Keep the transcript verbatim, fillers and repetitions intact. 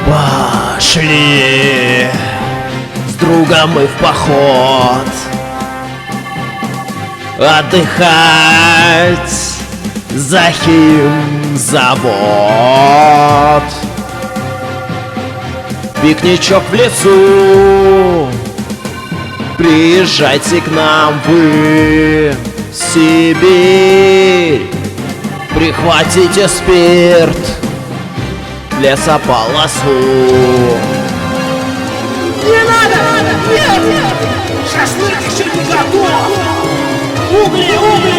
Пошли с другом мы в поход отдыхать за химзавод. Пикничок в лесу, приезжайте к нам вы в Сибирь. Прихватите спирт, лесополосу. Не надо! Нет! Шашлык еще не готов! Угли, угли!